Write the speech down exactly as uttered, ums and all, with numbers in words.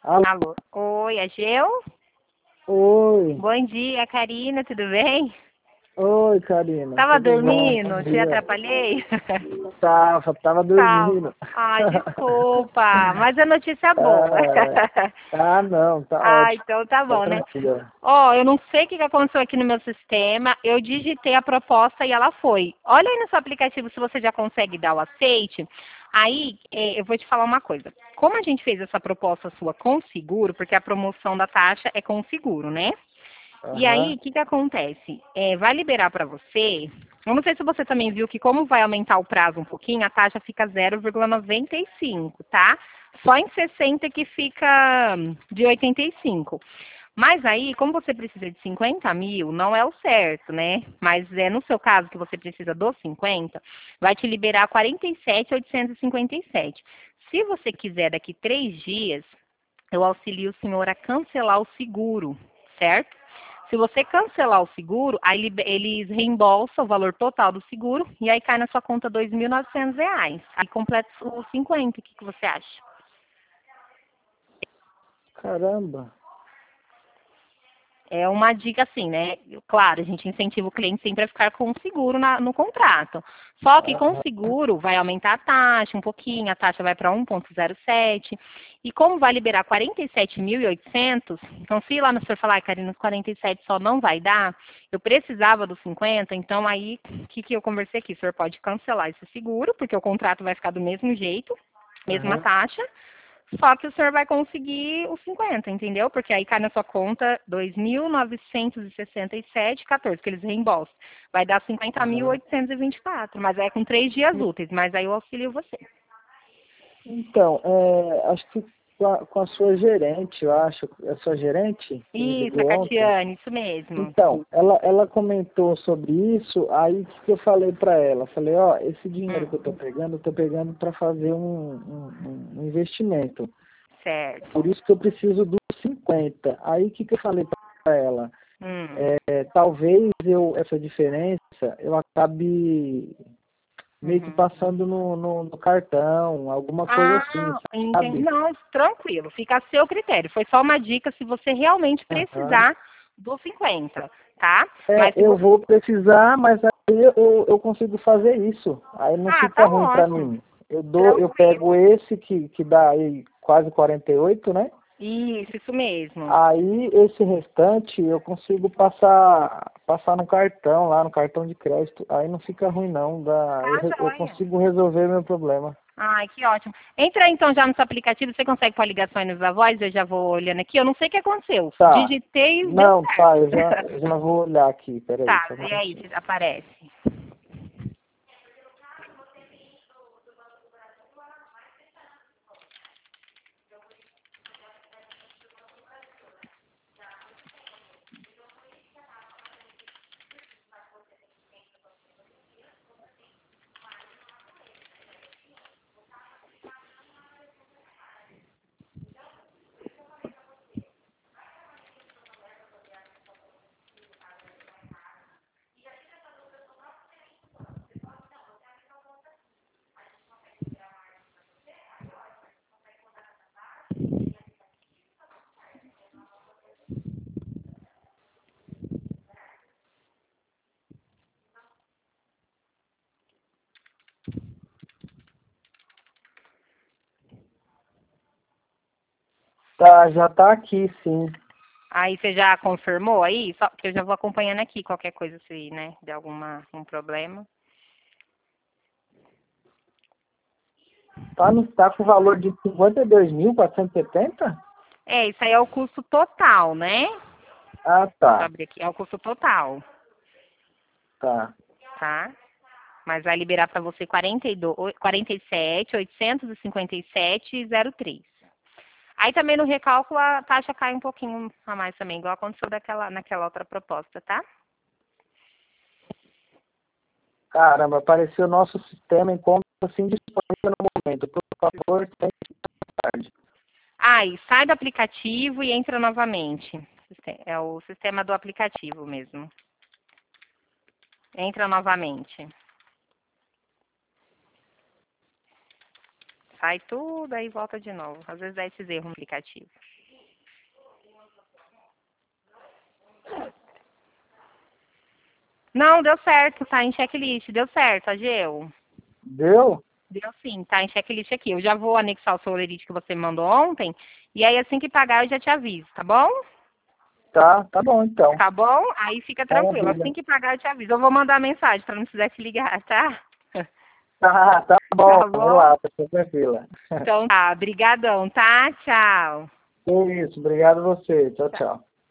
Alô? Alô. Oi, é Geu? Oi. Bom dia, Karina, tudo bem? Oi, Karina. Tava Tudo bom? dormindo? Bom Te dia. atrapalhei? Tava, tava dormindo. Tava. Ai, desculpa, mas a notícia é boa. Ah, ah, não, tá Ah, ótimo. então tá Tá bom, né? tranquilo. Ó, eu não sei o que que aconteceu aqui no meu sistema. Eu digitei a proposta e ela foi. Olha aí no seu aplicativo se você já consegue dar o aceite. Aí, eh, eu vou te falar uma coisa. Como a gente fez essa proposta sua com seguro, porque a promoção da taxa é com seguro, né? E aí, Aham. o que que acontece? É, vai liberar para você. Eu não sei se você também viu que como vai aumentar o prazo um pouquinho, a taxa fica zero vírgula noventa e cinco, tá? Só em sessenta que fica de oitenta e cinco. Mas aí, como você precisa de cinquenta mil, não é o certo, né? Mas é no seu caso que você precisa dos cinquenta, vai te liberar quarenta e sete mil oitocentos e cinquenta e sete. Se você quiser daqui três dias, eu auxilio o senhor a cancelar o seguro, certo? Se você cancelar o seguro, aí libe- eles reembolsam o valor total do seguro e aí cai na sua conta dois mil e novecentos reais. Aí completa os cinquenta, o que, que você acha? Caramba. É uma dica assim, né? Claro, a gente incentiva o cliente sempre a ficar com o seguro na- no contrato. Só que com o Aham. seguro vai aumentar a taxa um pouquinho, a taxa vai para um vírgula zero sete. E como vai liberar quarenta e sete mil e oitocentos, então se lá no senhor falar, "Ai, Karina, os quarenta e sete só não vai dar, eu precisava dos cinquenta, então aí o que, que eu conversei aqui? O senhor pode cancelar esse seguro, porque o contrato vai ficar do mesmo jeito, mesma Aham. taxa, só que o senhor vai conseguir os cinquenta, entendeu? Porque aí cai na sua conta dois mil novecentos e sessenta e sete vírgula quatorze, que eles reembolsam. Vai dar cinquenta mil Aham. oitocentos e vinte e quatro, mas é com três dias úteis, mas aí eu auxilio você. Então, é, acho que com a, com a sua gerente, eu acho, a sua gerente que me Isso, a ligou ontem. Catiane, isso mesmo. Então, ela, ela comentou sobre isso, aí o que que eu falei para ela? Falei, ó, esse dinheiro Hum, que eu tô pegando, eu tô pegando para fazer um, um, um investimento. certo. Por isso que eu preciso dos cinquenta. Aí o que que eu falei para ela? Hum. É, talvez eu, essa diferença, eu acabe meio que Uhum. passando no, no, no cartão, alguma coisa assim, Ah, entendi. sabe? Não, tranquilo, fica a seu critério. Foi só uma dica se você realmente Aham. precisar dos cinquenta, tá? É, Mas se eu você... vou precisar, mas aí eu, eu consigo fazer isso. Aí não Ah, fica tá ruim para ótimo. mim. Eu dou, eu Tranquilo. pego esse que, que dá aí quase quarenta e oito, né? Isso, isso mesmo. Aí esse restante eu consigo passar passar no cartão, lá no cartão de crédito. Aí não fica ruim não, dá, eu, Tá re- eu joia. consigo resolver meu problema. Ai, que ótimo. Entra aí, então já no seu aplicativo, você consegue pôr a ligação aí nos avós? Eu já vou olhando aqui. Eu não sei o que aconteceu. Tá. Digitei e deu Não, tá, eu certo. já, eu já vou olhar aqui, peraí, Tá, só um e aí, minutinho. se aparece. Tá, já tá aqui, sim. Aí você já confirmou aí? Só que eu já vou acompanhando aqui qualquer coisa se, né, der alguma um problema. Tá, no, tá com o valor de cinquenta e dois mil quatrocentos e setenta? É, isso aí é o custo total, né? Ah, Deixa eu tá, abrir aqui. É o custo total, tá. tá? Mas vai liberar para você quarenta e dois, quarenta e sete, oitocentos e cinquenta e sete e zero três. Aí também no recálculo a taxa cai um pouquinho a mais também, igual aconteceu daquela, naquela outra proposta, tá? Caramba, apareceu o nosso sistema em conta assim disponível no momento. Por favor, tente tarde. Aí, sai do aplicativo e entra novamente. É o sistema do aplicativo mesmo. Entra novamente. sai tudo, aí volta de novo. Às vezes dá esses erros no aplicativo. Não, deu certo, tá em checklist. Deu certo, Ageu. Deu? Deu sim, tá em checklist aqui. Eu já vou anexar o Solerite que você me mandou ontem. E aí, assim que pagar, eu já te aviso, tá bom? Tá, tá bom então. Tá bom? Aí fica tranquilo. Maravilha. Assim que pagar, eu te aviso. Eu vou mandar mensagem para não precisar te ligar, tá? Tá, tá bom. Tá bom? Relaxa, fica tranquila. Então tá, brigadão, tá? Tchau. É isso, obrigado a você. Tchau, tchau.